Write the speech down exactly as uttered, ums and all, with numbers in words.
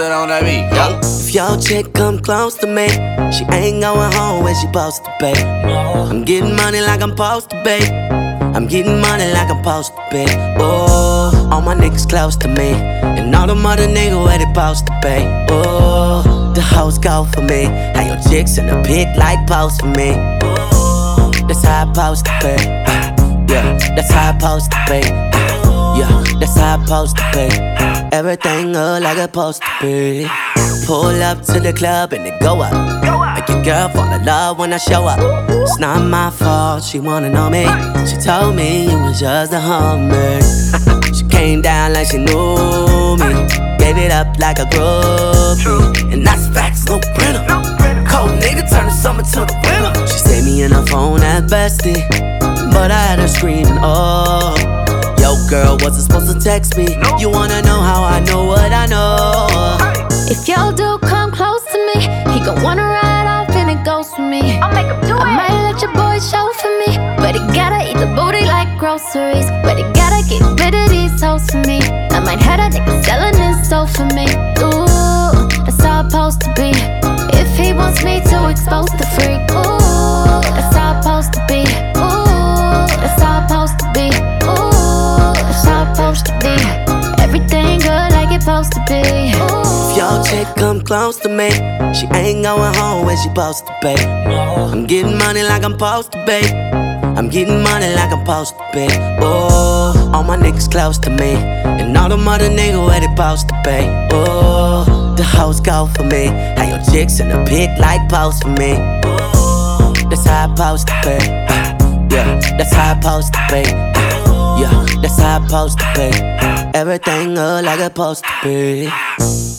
it on that beat, yo. If your chick come close to me, she ain't going home when she supposed to be. I'm getting money like I'm supposed to be. I'm getting money like I'm supposed to be. Oh, all my niggas close to me, and all the mother niggas where they supposed to be. Oh, the hoes go for me. How your chicks in the pic like post for me. Oh, that's how I supposed to be. Yeah, that's how I supposed to be. Yeah, that's how I supposed to be. Everything look like it's supposed to be. Pull up to the club and it go up. Make your girl fall in love when I show up. It's not my fault, she wanna know me. She told me you was just a hummer. She came down like she knew me. Gave it up like a groupie. And that's facts, no printer. Cold nigga turn the summer to the winter. She saved me in her phone at bestie, but I had her screaming, oh. Yo, girl, wasn't supposed to text me. You wanna know how I know what I know? If your dude come close to me, he gon' wanna ride off and it goes for me. I'll make him do I it. Might let your boy show for me, but he gotta eat the booty like groceries. But he gotta get rid of these hoes for me. I might have a nigga selling his soul for me. Ooh, that's how it's supposed to be. If he wants me to expose the freak, ooh, that's how it's supposed to be. Ooh, that's how it's supposed to be. Ooh, that's how it's supposed to be. Everything good like it's supposed to be. Ooh. If your chick come close to me, she ain't going home when she supposed to be. I'm getting money like I'm supposed to be. I'm getting money like I'm supposed to be. Oh, all my niggas close to me, and all the mother niggas where they supposed to be. Oh, the hoes go for me. How your chicks in the pic like post for me. Oh, that's how it's supposed to be. Yeah, that's how it's supposed to be. Yeah, that's how it's supposed to be. Everything look like it's supposed to be.